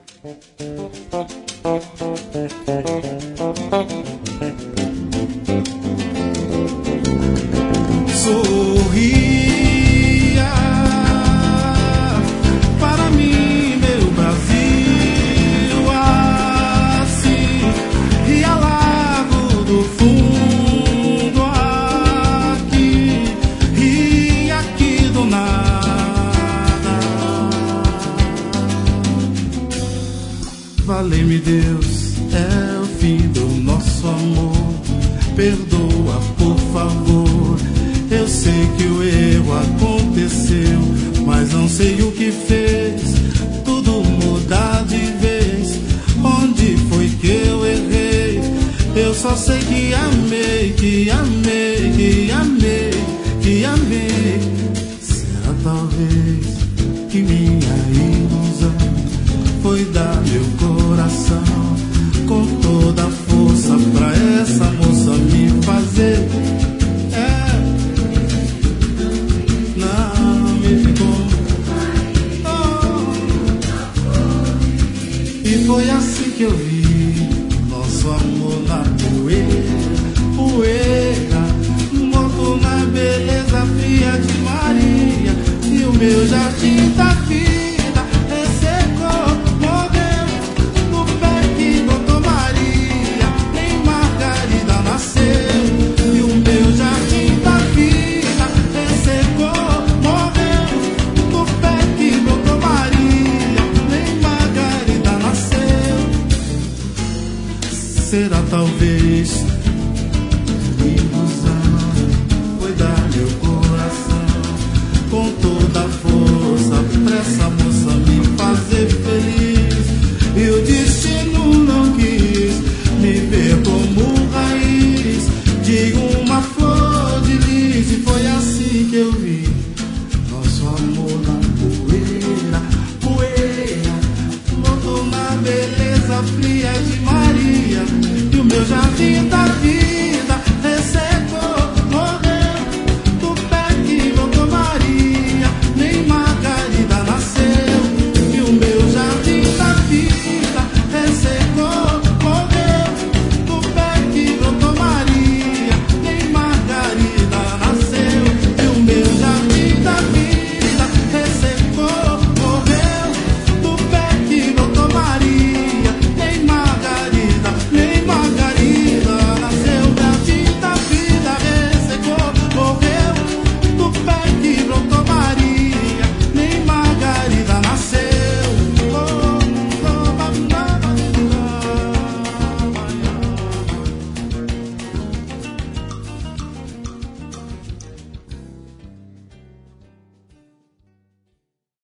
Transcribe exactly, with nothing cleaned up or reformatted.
Sorria para mim, meu Brasil, assim, e ao lago do fundo aqui, e aqui do nada. Valei-me Deus, é o fim do nosso amor. Perdoa, por favor. Eu sei que o erro aconteceu, mas não sei o que fez tudo mudar de vez. Onde foi que eu errei? Eu só sei que amei, que amei, que amei, que amei. Será talvez que minha ilusão foi dar meu coração com toda a força pra essa moça me fazer. E foi assim que eu vi nosso amor na poeira, poeira, morto na beleza fria de Maria. E o meu jardim da vida ressecou, morreu no pé que botou Maria, nem Margarida nasceu. E o meu jardim da vida ressecou, morreu no pé que botou Maria, nem Margarida nasceu. Será talvez ilusão foi dar meu coração com toda a força pra essa moça me fazer feliz. E o destino não quis me ver como raiz de uma flor de lis. E foi assim que eu vi nosso amor na poeira, poeira, morto na beleza fria de Maria. E o meu jardim da vida